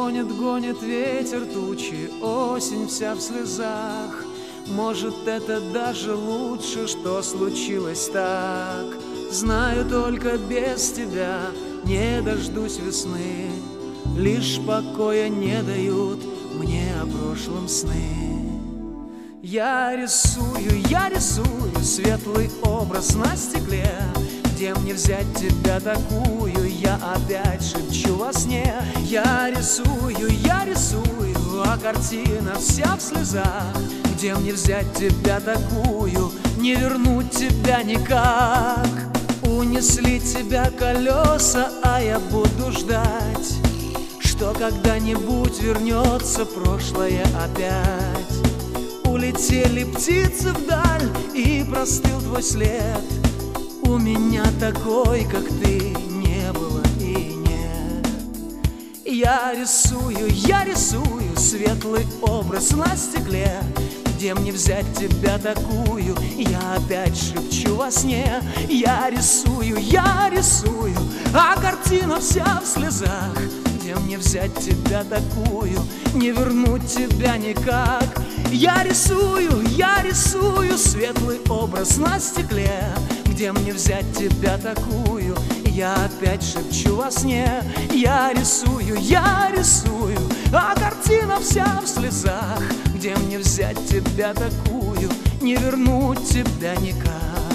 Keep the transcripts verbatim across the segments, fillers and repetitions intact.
Гонит, гонит ветер тучи, осень вся в слезах. Может, это даже лучше, что случилось так. Знаю, только без тебя не дождусь весны. Лишь покоя не дают мне о прошлом сны. Я рисую, я рисую светлый образ на стекле. Где мне взять тебя такую, я опять шепчу во сне. Я рисую, я рисую, а картина вся в слезах. Где мне взять тебя такую, не вернуть тебя никак. Унесли тебя колеса, а я буду ждать, что когда-нибудь вернется прошлое опять. Улетели птицы вдаль, и простыл твой след. У меня такой, как ты, не было и нет. Я рисую, я рисую светлый образ на стекле. Где мне взять тебя такую, я опять шепчу во сне. Я рисую, я рисую, а картина вся в слезах. Где мне взять тебя такую, не вернуть тебя никак. Я рисую, я рисую светлый образ на стекле. Где мне взять тебя такую, я опять шепчу во сне. Я рисую, я рисую, а картина вся в слезах. Где мне взять тебя такую, не вернуть тебя никак.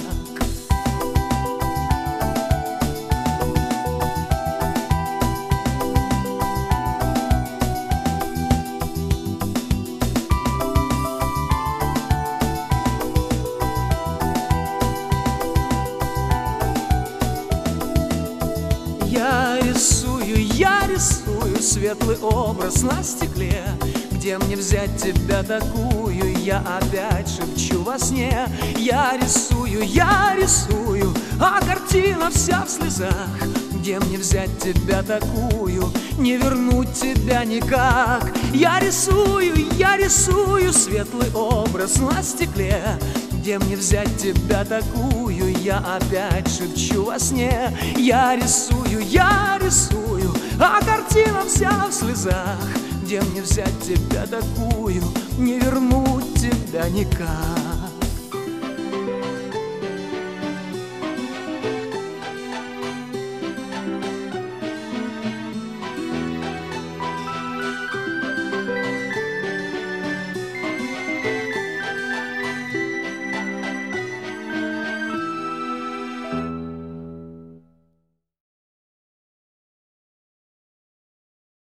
Я рисую, я рисую светлый образ на стекле. Где мне взять тебя такую, я опять шепчу во сне. Я рисую, я рисую, а картина вся в слезах. Где мне взять тебя такую, не вернуть тебя никак. Я рисую, я рисую светлый образ на стекле. Где мне взять тебя такую, я опять шепчу во сне. Я рисую, я рисую, а картина вся в слезах. Где мне взять тебя такую, не вернуть тебя никак.